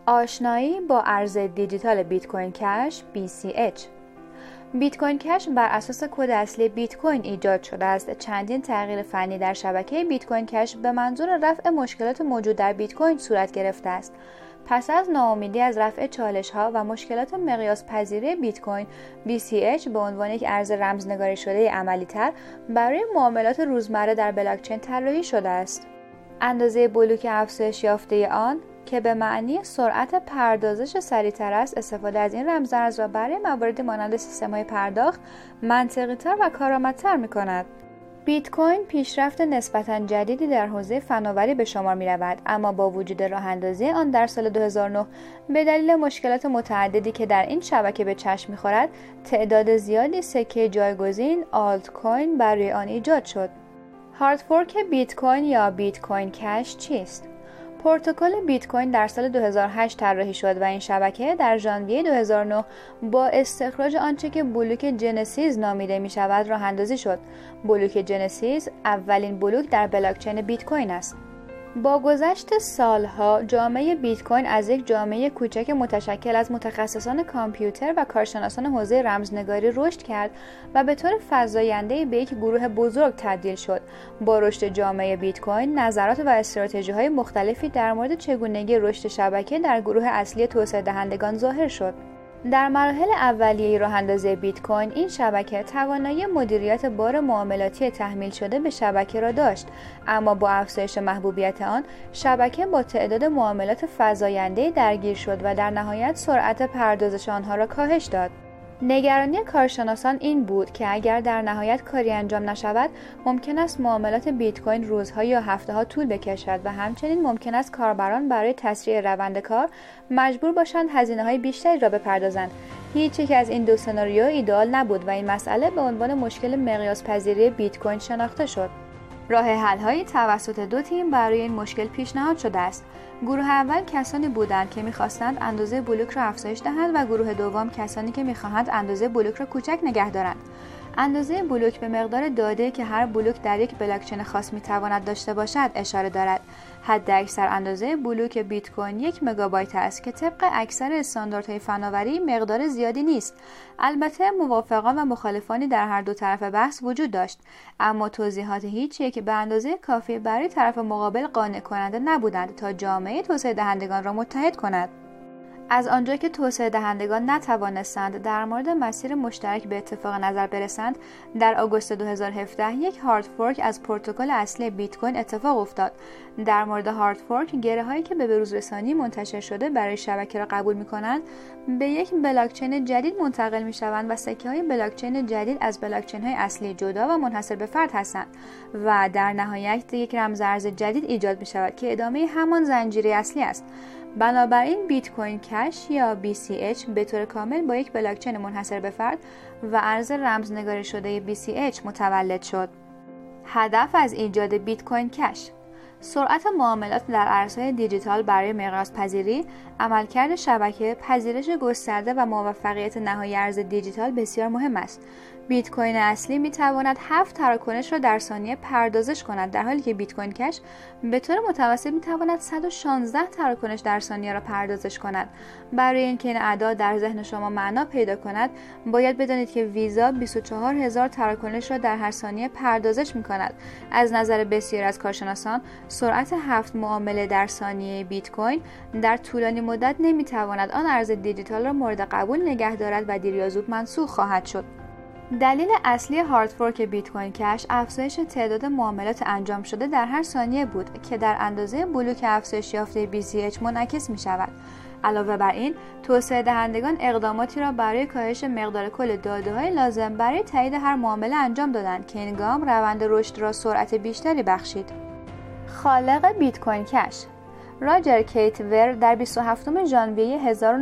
آشنایی با ارز دیجیتال بیت کوین کش BCH. بیت کوین کش بر اساس کد اصلی بیت کوین ایجاد شده است. چندین تغییر فنی در شبکه بیت کوین کش به منظور رفع مشکلات موجود در بیت کوین صورت گرفته است. پس از ناامیدی از رفع چالش‌ها و مشکلات مقیاس پذیری بیت کوین، BCH به عنوان یک ارز رمزنگاری شده عملی‌تر برای معاملات روزمره در بلاکچین طراحی شده است. اندازه بلوک افزایش یافته آن که به معنی سرعت پردازش سریعتر است، استفاده از این رمزارز را برای مواردی مانند سیستم‌های پرداخت منطقی‌تر و کارآمدتر می‌کند. بیت کوین پیشرفت نسبتاً جدیدی در حوزه فناوری به شمار می‌رود، اما با وجود راه‌اندازی آن در سال 2009 به دلیل مشکلات متعددی که در این شبکه به چشم می‌خورد، تعداد زیادی سکه جایگزین آلت کوین برای آن ایجاد شد. هارد فورک بیت کوین یا بیت کوین کش چیست؟ پروتکل بیت کوین در سال 2008 طراحی شد و این شبکه در ژانویه 2009 با استخراج آنچه که بلوک جنسیس نامیده می شود راه اندازی شد. بلوک جنسیس اولین بلوک در بلاکچین بیت کوین است. با گذشت سالها جامعه بیت کوین از یک جامعه کوچک متشکل از متخصصان کامپیوتر و کارشناسان حوزه رمزنگاری رشد کرد و به طور فزاینده‌ای به یک گروه بزرگ تبدیل شد. با رشد جامعه بیت کوین، نظرات و استراتژی‌های مختلفی در مورد چگونگی رشد شبکه در گروه اصلی توسعه دهندگان ظاهر شد. در مراحل اولیه راه‌اندازی بیت کوین، این شبکه توانایی مدیریت بار معاملاتی تحمیل شده به شبکه را داشت، اما با افزایش محبوبیت آن، شبکه با تعداد معاملات فزاینده‌ای درگیر شد و در نهایت سرعت پردازش آنها را کاهش داد. نگرانی کارشناسان این بود که اگر در نهایت کاری انجام نشود، ممکن است معاملات بیت کوین روزها یا هفته‌ها طول بکشد و همچنین ممکن است کاربران برای تسریع روند کار مجبور باشند هزینه‌های بیشتری را بپردازند. هیچ یک از این دو سناریو ایدئال نبود و این مسئله به عنوان مشکل مقیاس پذیری بیت کوین شناخته شد. راه حل‌هایی توسط دو تیم برای این مشکل پیشنهاد شده است. گروه اول کسانی بودند که می‌خواستند اندازه بلوک را افزایش دهند و گروه دوم کسانی که می‌خواهند اندازه بلوک را کوچک نگه دارند. اندازه بلوک به مقدار داده‌ای که هر بلوک در یک بلاکچین خاص می‌تواند داشته باشد اشاره دارد. حداکثر اندازه بلوک بیت کوین 1 مگابایت است که طبق اکثر استانداردهای فناوری مقدار زیادی نیست. البته موافقان و مخالفانی در هر دو طرف بحث وجود داشت، اما توضیحات هیچ یک به اندازه کافی برای طرف مقابل قانع کننده نبودند تا جامعه توسعه دهندگان را متحد کند. از آنجا که توسعه دهندگان نتوانستند در مورد مسیر مشترک به اتفاق نظر برسند، در آگوست 2017 یک هارد فورک از پروتکل اصلی بیت کوین اتفاق افتاد. در مورد هارد فورک، گره‌هایی که به بروز رسانی منتشر شده برای شبکه را قبول می‌کنند به یک بلاکچین جدید منتقل می‌شوند و سکه‌های بلاکچین جدید از بلاکچین‌های اصلی جدا و منحصر به فرد هستند و در نهایت یک رمزارز جدید ایجاد می‌شود که ادامه همان زنجیره اصلی است. بنابراین بیت کوین کش یا BCH به طور کامل با یک بلاکچین منحصر به فرد و ارز رمزنگاری شده BCH متولد شد. هدف از ایجاد بیت کوین کش: سرعت معاملات در ارزهای دیجیتال برای مقیاس پذیری، عملکرد شبکه، پذیرش گسترده و موفقیت نهایی ارز دیجیتال بسیار مهم است. بیت کوین اصلی می تواند 7 تراکنش را در ثانیه پردازش کند، در حالی که بیت کوین کش به طور متوسط می تواند 116 تراکنش در ثانیه را پردازش کند. برای اینکه این اعداد در ذهن شما معنا پیدا کند، باید بدانید که ویزا 24000 تراکنش را در هر ثانیه پردازش می کند. از نظر بسیاری از کارشناسان، سرعت 7 معامله در ثانیه بیت کوین در طولانی مدت نمی تواند آن ارز دیجیتال را مورد قبول نگه دارد و دیر یا زود منسوخ خواهد شد. دلیل اصلی هارد فورک بیت کوین کش افزایش تعداد معاملات انجام شده در هر ثانیه بود که در اندازه بلوک افزایش یافته BCH منعکس می شود. علاوه بر این، توسعه دهندگان اقداماتی را برای کاهش مقدار کل داده‌های لازم برای تایید هر معامله انجام دادند که این گام روند رشد را سرعت بیشتری بخشید. خالق بیت کوین کش راجر کیتور در 27 ژانویه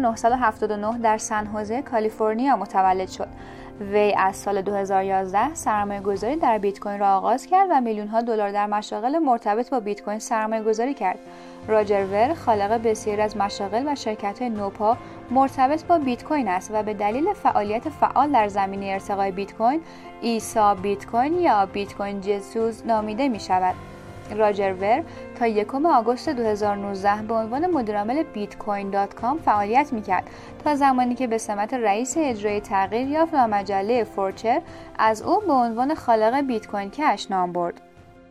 1979 در سن خوزه کالیفرنیا متولد شد. وی از سال 2011 سرمایه‌گذاری در بیت کوین را آغاز کرد و میلیون‌ها دلار در مشاغل مرتبط با بیت کوین سرمایه‌گذاری کرد. راجر ور خالق بسیاری از مشاغل و شرکت‌های نوپا مرتبط با بیت کوین است و به دلیل فعالیت فعال در زمینه ارتقای بیت کوین، عیسی بیت کوین یا بیت کوین جسوس نامیده می‌شود. راجر ور تا 1 آگوست 2019 به عنوان مدیرعامل بیت کوین دات کام فعالیت میکرد تا زمانی که به سمت رئیس اجرایی تغییر یافت و مجله فورچر از او به عنوان خالق بیت کوین کش نام برد.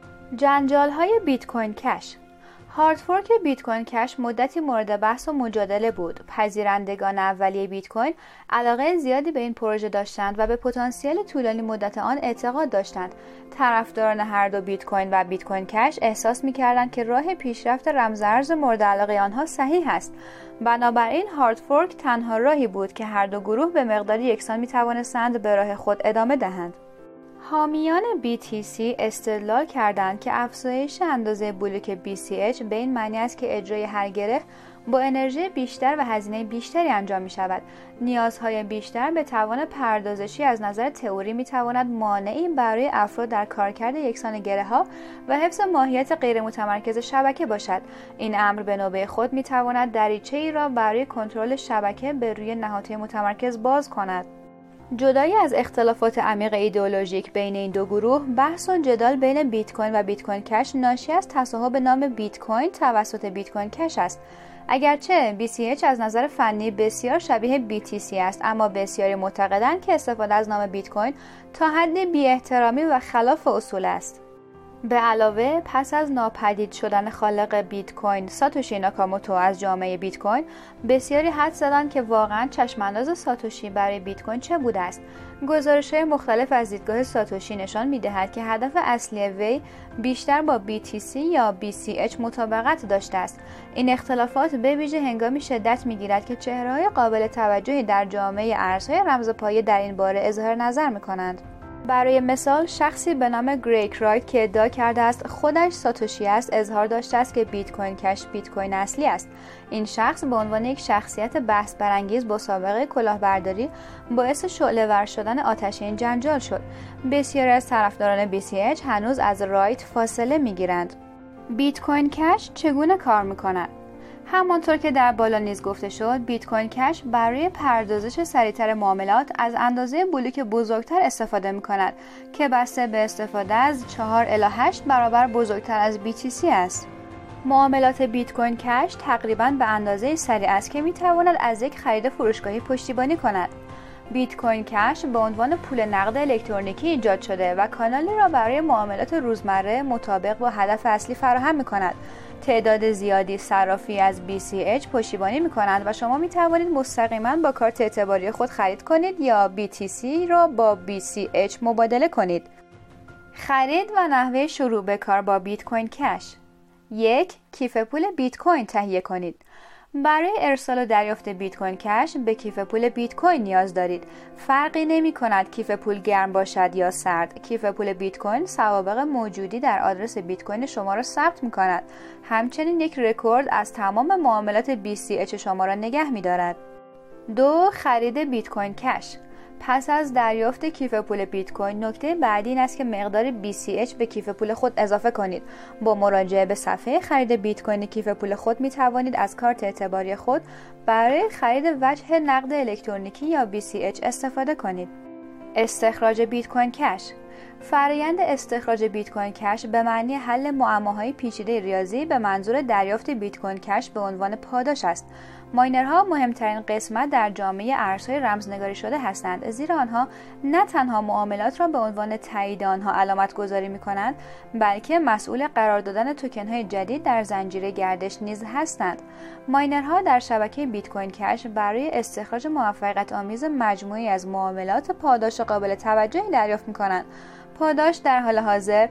جنجال‌های بیت کوین کش. هارد فورک بیت کوین کش مدتی مورد بحث و مجادله بود. پذیرندگان اولیه بیت کوین علاقه زیادی به این پروژه داشتند و به پتانسیل طولانی مدت آن اعتقاد داشتند. طرفداران هر دو بیت کوین و بیت کوین کش احساس می‌کردند که راه پیشرفت رمزارز مورد علاقه آنها صحیح است. بنابراین هارد فورک تنها راهی بود که هر دو گروه به مقداری یکسان می‌توانستند به راه خود ادامه دهند. حامیان BTC استدلال کردند که افزایش اندازه بلوک BCH به این معنی است که اجرای هر گره با انرژی بیشتر و هزینه بیشتری انجام می شود. نیازهای بیشتر به توان پردازشی از نظر تئوری می تواند مانعی برای افراد در کارکرد یکسان گره ها و حفظ ماهیت غیر متمرکز شبکه باشد. این امر به نوبه خود می تواند دریچه ای را برای کنترل شبکه به روی نهادهای متمرکز باز کند. جدای از اختلافات عمیق ایدئولوژیک بین این دو گروه، بحث و جدال بین بیت کوین و بیت کوین کش ناشی از تصاحب نام بیت کوین توسط بیت کوین کش است. اگرچه BCH از نظر فنی بسیار شبیه BTC است، اما بسیاری معتقدند که استفاده از نام بیت کوین تا حدی بی‌احترامی و خلاف اصول است. به علاوه پس از ناپدید شدن خالق بیت کوین ساتوشی ناکاموتو از جامعه بیت کوین، بسیاری حدس زدند که واقعا چشمانداز ساتوشی برای بیت کوین چه بوده است. گزارش‌های مختلف از دیدگاه ساتوشی نشان می‌دهد که هدف اصلی وی بیشتر با BTC یا BCH مطابقت داشته است. این اختلافات به ویژه هنگامی شدت می‌گیرد که چهره‌های قابل توجهی در جامعه ارزهای رمزپایه در این باره اظهار نظر می‌کنند. برای مثال شخصی به نام گریگ رایت که ادعا کرده است خودش ساتوشی است، اظهار داشته است که بیت کوین کش بیت کوین اصلی است. این شخص به عنوان یک شخصیت بحث برانگیز با سابقه کلاهبرداری باعث شعله‌ور شدن آتش این جنجال شد. بسیاری از طرفداران BCH هنوز از رایت فاصله می‌گیرند. بیت کوین کش چگونه کار می‌کند؟ همانطور که در بالا نیز گفته شد، بیت کوین کش برای پردازش سریعتر معاملات از اندازه بلوک بزرگتر استفاده می‌کند که بسته به استفاده از 4 الی 8 برابر بزرگتر از BTC است. معاملات بیت کوین کش تقریباً به اندازه سریع است که می‌تواند از یک خرید فروشگاهی پشتیبانی کند. بیت کوین کش به عنوان پول نقد الکترونیکی ایجاد شده و کانالی را برای معاملات روزمره مطابق با هدف اصلی فراهم می‌کند. تعداد زیادی صرافی از BCH پشتیبانی می‌کنند و شما می‌توانید مستقیما با کارت اعتباری خود خرید کنید یا BTC را با BCH مبادله کنید. خرید و نحوه شروع به کار با بیت کوین کش. 1. کیف پول بیت کوین تهیه کنید. برای ارسال و دریافت بیت کوین کش به کیف پول بیت کوین نیاز دارید. فرقی نمی کند کیف پول گرم باشد یا سرد. کیف پول بیت کوین سوابق موجودی در آدرس بیت کوین شما را ثبت می کند. همچنین یک رکورد از تمام معاملات BCH شما را نگه می دارد. 2. خرید بیت کوین کش. پس از دریافت کیف پول بیت کوین، نکته بعدی این است که مقدار BCH به کیف پول خود اضافه کنید. با مراجعه به صفحه خرید بیت کوین کیف پول خود می توانید از کارت اعتباری خود برای خرید وجه نقد الکترونیکی یا BCH استفاده کنید. استخراج بیت کوین کش. فرآیند استخراج بیت کوین کش به معنی حل معماهای پیچیده ریاضی به منظور دریافت بیت کوین کش به عنوان پاداش است. ماینرها مهمترین قسمت در جامعه ارزهای رمزنگاری شده هستند، زیرا آنها نه تنها معاملات را به عنوان تایید آنها علامت گذاری می کنند، بلکه مسئول قرار دادن توکن های جدید در زنجیره گردش نیز هستند. ماینرها در شبکه بیت کوین کش برای استخراج موفقیت آمیز مجموعی از معاملات پاداش قابل توجهی دریافت می کنند. پاداش در حال حاضر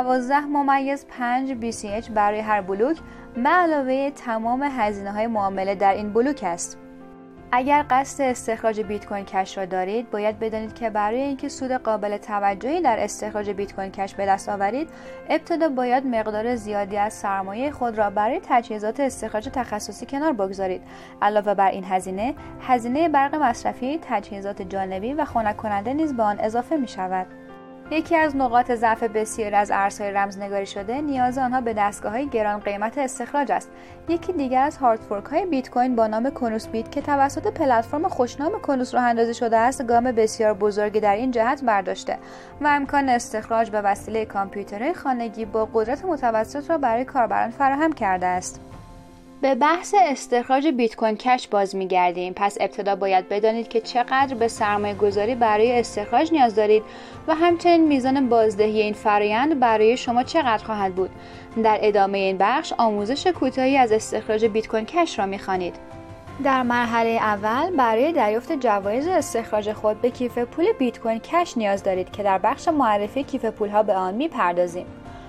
12.5 BCH برای هر بلوک به علاوه تمام هزینه‌های معامله در این بلوک است. اگر قصد استخراج بیت کوین کش را دارید، باید بدانید که برای اینکه سود قابل توجهی در استخراج بیت کوین کش به دست آورید، ابتدا باید مقدار زیادی از سرمایه خود را برای تجهیزات استخراج تخصصی کنار بگذارید. علاوه بر این هزینه برق مصرفی، تجهیزات جانبی و خنک کننده نیز به آن اضافه می شود. یکی از نقاط ضعف بسیاری از ارزهای رمزنگاری شده نیاز آنها به دستگاه‌های گران قیمت استخراج است. یکی دیگر از هارد فورک‌های بیت کوین با نام کنوس بیت که توسط پلتفرم خوشنام کنوس راه اندازی شده است، گام بسیار بزرگی در این جهت برداشته و امکان استخراج به وسیله کامپیوترهای خانگی با قدرت متوسط را برای کاربران فراهم کرده است. به بحث استخراج بیت کوین کش باز می‌گردیم. پس ابتدا باید بدانید که چقدر به سرمایه گذاری برای استخراج نیاز دارید و همچنین میزان بازدهی این فرآیند برای شما چقدر خواهد بود. در ادامه این بخش آموزش کوتاهی از استخراج بیت کوین کش را می‌خوانید. در مرحله اول برای دریافت جوایز استخراج خود به کیف پول بیت کوین کش نیاز دارید که در بخش معرفی کیف پول‌ها به آن می‌پردازیم.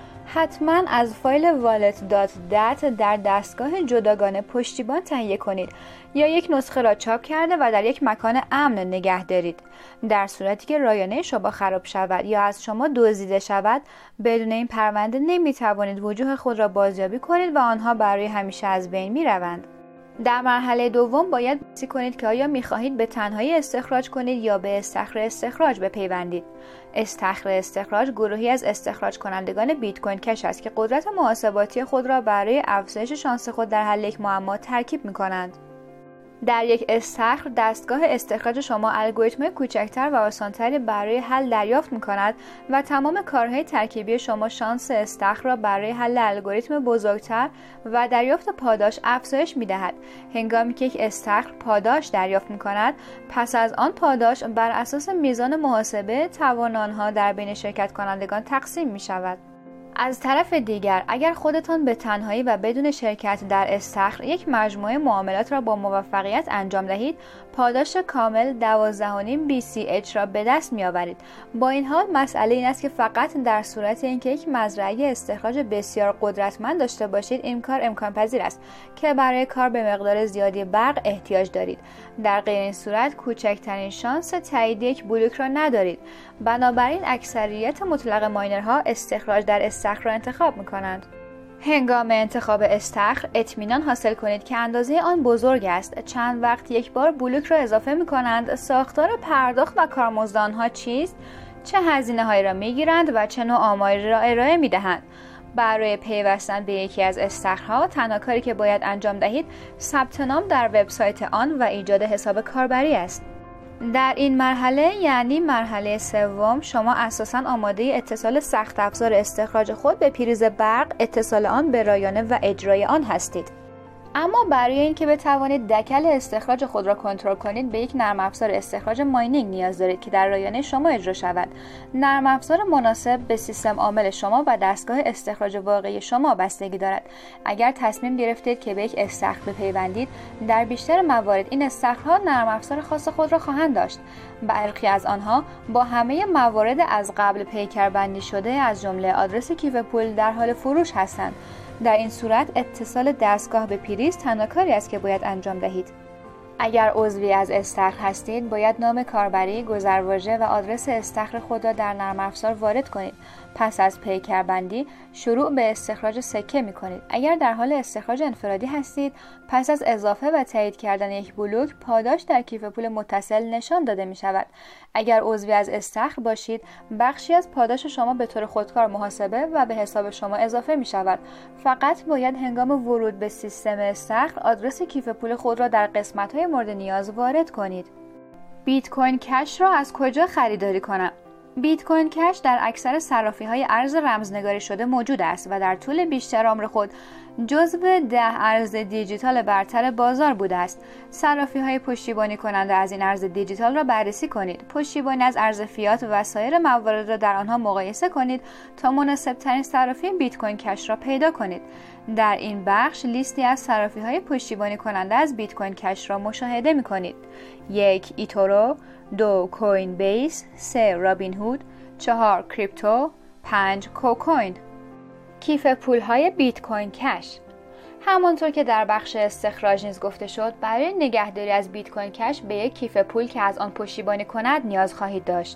حتما از فایل wallet.dat در دستگاه جداگانه پشتیبان تهیه کنید یا یک نسخه را چاپ کرده و در یک مکان امن نگه دارید. در صورتی که رایانه شما خراب شود یا از شما دزدیده شود، بدون این پرونده نمی توانید وجوه خود را بازیابی کنید و آنها برای همیشه از بین می روند. در مرحله دوم باید بررسی کنید که آیا می‌خواهید به تنهایی استخراج کنید یا به استخر استخراج بپیوندید. استخر استخراج گروهی از استخراج کنندگان بیت کوین کش است که قدرت محاسباتی خود را برای افزایش شانس خود در حل یک معما ترکیب می‌کنند. در یک استخر دستگاه استخراج شما الگوریتم‌های کوچکتر و آسان‌تری برای حل دریافت می‌کند و تمام کارهای ترکیبی شما شانس استخر را برای حل الگوریتم بزرگتر و دریافت پاداش افزایش می‌دهد. هنگامی که یک استخر پاداش دریافت می‌کند، پس از آن پاداش بر اساس میزان محاسبه توان آنها در بین شرکت کنندگان تقسیم می‌شود. از طرف دیگر اگر خودتان به تنهایی و بدون شرکت در استخر یک مجموعه معاملات را با موفقیت انجام دهید، پاداش کامل 12.5 BCH را به دست می‌آورید. با این حال مسئله این است که فقط در صورت اینکه یک مزرعه استخراج بسیار قدرتمند داشته باشید این کار امکان پذیر است که برای کار به مقدار زیادی برق احتیاج دارید. در غیر این صورت کوچکترین شانس تایید یک بلوک را ندارید. بنابراین اکثریت مطلق ماینرها استخراج در استخر را انتخاب می‌کنند. هنگام انتخاب استخر اطمینان حاصل کنید که اندازه آن بزرگ است. چند وقت یک بار بلوک را اضافه می‌کنند. ساختار پرداخت و کارمزد آنها چیست؟ چه هزینه‌هایی را می‌گیرند و چه نوع آماری را ارائه می‌دهند؟ برای پیوستن به یکی از استخرها تنها کاری که باید انجام دهید ثبت نام در وبسایت آن و ایجاد حساب کاربری است. در این مرحله یعنی مرحله سوم شما اساساً آماده اتصال سخت افزار استخراج خود به پریز برق، اتصال آن به رایانه و اجرای آن هستید. اما برای اینکه بتوانید دکل استخراج خود را کنترل کنید به یک نرم افزار استخراج ماینینگ نیاز دارید که در رایانه شما اجرا شود. نرم افزار مناسب به سیستم عامل شما و دستگاه استخراج واقعی شما بستگی دارد. اگر تصمیم گرفتید که به یک استخر بپیوندید، در بیشتر موارد این استخرها نرم افزار خاص خود را خواهند داشت. برخی از آنها با همه موارد از قبل پیکربندی شده از جمله آدرس کیف پول در حال فروش هستند. در این صورت اتصال دستگاه به پریز تنها کاری است که باید انجام دهید. اگر عضوی از استخر هستید، باید نام کاربری، گذرواژه و آدرس استخر خود را در نرم افزار وارد کنید. پس از پیکربندی شروع به استخراج سکه می کنید. اگر در حال استخراج انفرادی هستید، پس از اضافه و تایید کردن یک بلوک، پاداش در کیف پول متصل نشان داده می شود. اگر عضوی از استخر باشید، بخشی از پاداش شما به طور خودکار محاسبه و به حساب شما اضافه می شود. فقط باید هنگام ورود به سیستم استخر آدرس کیف پول خود را در قسمت‌های مورد نیاز وارد کنید. بیت کوین کش را از کجا خریداری کنم؟ بیت کوین کش در اکثر صرافی‌های ارز رمزنگاری شده موجود است و در طول بیشتر عمر خود جزو 10 ارز دیجیتال برتر بازار بوده است. صرافی‌های پشتیبانی کننده از این ارز دیجیتال را بررسی کنید. پشتیبانی از ارز فیات و سایر موارد را در آنها مقایسه کنید تا مناسب‌ترین صرافی بیت کوین کش را پیدا کنید. در این بخش لیستی از صرافی‌های پشتیبانی کننده از بیت کوین کش را مشاهده می‌کنید. 1 ایتورو، 2 کوین بیس، 3 رابین هود، 4 کریپتو، 5 کوکوین. کیف پول‌های بیت کوین کش. همانطور که در بخش استخراج نیز گفته شد، برای نگهداری از بیت کوین کش به یک کیف پول که از آن پشتیبانی کند نیاز خواهید داشت.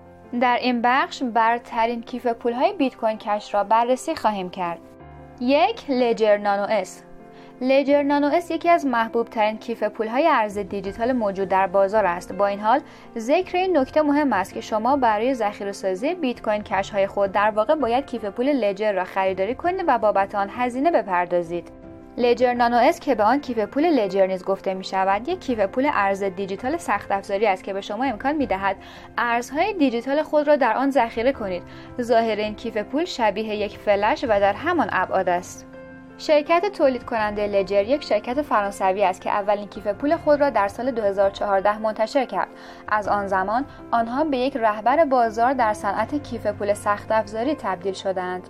در این بخش برترین کیف پول‌های بیت کوین کش را بررسی خواهیم کرد. 1 لجر نانو اس. لجر نانو اس یکی از محبوب ترین کیف پول‌های ارز دیجیتال موجود در بازار است. با این حال ذکر این نکته مهم است که شما برای ذخیره‌سازی بیت کوین کش های خود در واقع باید کیف پول لجر را خریداری کنید و بابت آن هزینه بپردازید. لجر نانو اس که به آن کیف پول لجر نیز گفته می شود، یک کیف پول ارز دیجیتال سخت افزاری است که به شما امکان می دهد ارزهای دیجیتال خود را در آن ذخیره کنید. ظاهر این کیف پول شبیه یک فلش و در همان ابعاد است. شرکت تولید کننده لجر یک شرکت فرانسوی است که اولین کیف پول خود را در سال 2014 منتشر کرد. از آن زمان آنها به یک رهبر بازار در صنعت کیف پول سخت افزاری تبدیل شدند.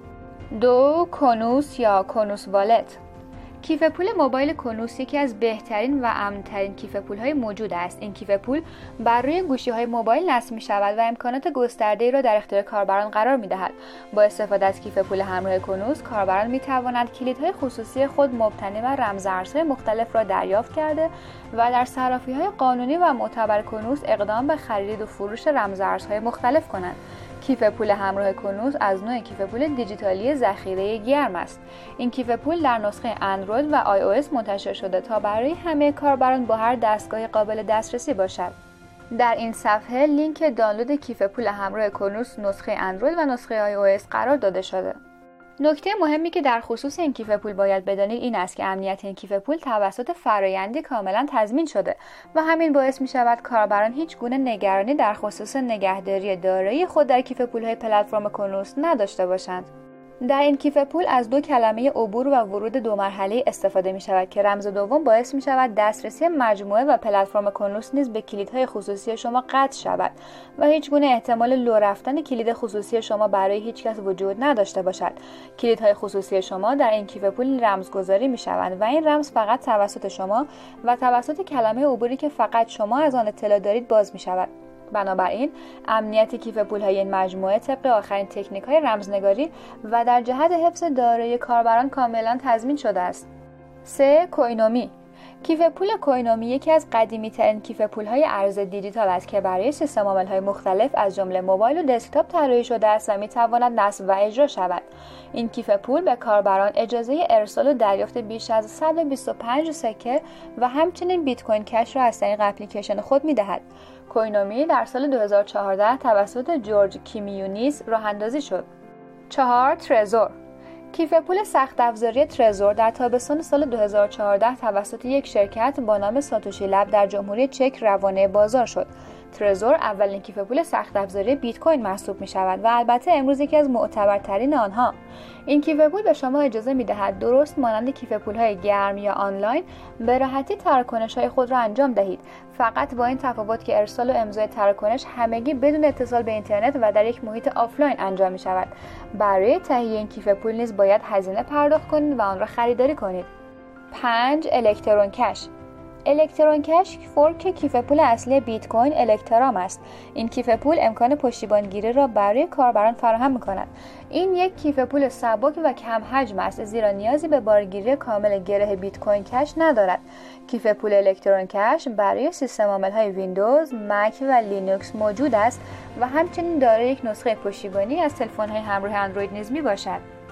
2. کنوس یا کنوس والت. کیف پول موبایل کنوس یکی از بهترین و امن‌ترین کیف پول‌های موجود است. این کیف پول بر روی گوشی‌های موبایل نصب می‌شود و امکانات گسترده‌ای را در اختیار کاربران قرار می‌دهد. با استفاده از کیف پول همراه کنوس، کاربران می‌توانند کلیدهای خصوصی خود مبتنی بر رمزارزهای مختلف را دریافت کرده و در صرافی‌های قانونی و معتبر کنوس اقدام به خرید و فروش رمزارزهای مختلف کنند. کیف پول همراه کنوس از نوع کیف پول دیجیتالی ذخیره گرم است. این کیف پول در نسخه اندروید و iOS منتشر شده تا برای همه کاربران با هر دستگاه قابل دسترسی باشد. در این صفحه لینک دانلود کیف پول همراه کنوس نسخه اندروید و نسخه iOS قرار داده شده. نکته مهمی که در خصوص این کیف پول باید بدانید این است که امنیت این کیف پول توسط فرآیندی کاملا تضمین شده و همین باعث می شود کاربران هیچ گونه نگرانی در خصوص نگهداری دارایی خود در کیف پول‌های پلتفرم کنوس نداشته باشند. در این کیف پول از 2 کلمه عبور و ورود 2 مرحله استفاده می شود که رمز دوم باعث می شود دسترسی مجموعه و پلتفرم کنوس نیز به کلیدهای خصوصی شما قطع شود و هیچ گونه احتمال لو رفتن کلید خصوصی شما برای هیچ کس وجود نداشته باشد. کلیدهای خصوصی شما در این کیف پول رمزگذاری می شوند و این رمز فقط توسط شما و توسط کلمه عبوری که فقط شما از آن اطلاع دارید باز می شود. بنابراین امنیت کیف پول‌های این مجموعه طبق آخرین تکنیک‌های رمزنگاری و در جهت حفظ دارایی کاربران کاملا تضمین شده است. 3. کوینومی. کیف پول کوینومی یکی از قدیمی‌ترین کیف پول‌های ارز دیجیتال است که برای سیستم‌عامل‌های مختلف از جمله موبایل و دسکتاپ طراحی شده است و می‌تواند نصب و اجرا شود. این کیف پول به کاربران اجازه ارسال و دریافت بیش از 125 سکه و همچنین بیت کوین کش را از طریق اپلیکیشن خود می‌دهد. کوینومی در سال 2014 توسط جورج کیمیونیز راه‌اندازی شد. 4. ترزور. کیف پول سخت افزاری ترزور در تابستان سال 2014 توسط یک شرکت با نام ساتوشی لب در جمهوری چک روانه بازار شد. ترزور اولین کیف پول سخت افزاری بیت کوین محسوب می شود و البته امروز یکی از معتبرترین آنها. این کیف پول به شما اجازه می دهد درست مانند کیف پول های گرم یا آنلاین به راحتی تراکنش های خود را انجام دهید، فقط با این تفاوت که ارسال و امضای تراکنش همگی بدون اتصال به اینترنت و در یک محیط آفلاین انجام می شود. برای تهیه این کیف پول نیز باید هزینه پرداخت کنید و آن را خریداری کنید. 5. الکترون کش. الکترون کش فورک کیف پول اصلی بیت کوین الکترام است. این کیف پول امکان پشتیبانگیری را برای کاربران فراهم می‌کند. این یک کیف پول سبک و کم حجم است زیرا نیازی به بارگیری کامل گره بیت کوین کش ندارد. کیف پول الکترون کش برای سیستم عامل‌های ویندوز، مک و لینوکس موجود است و همچنین دارای یک نسخه پشتیبانی از تلفن‌های همراه اندروید نیز میباشد.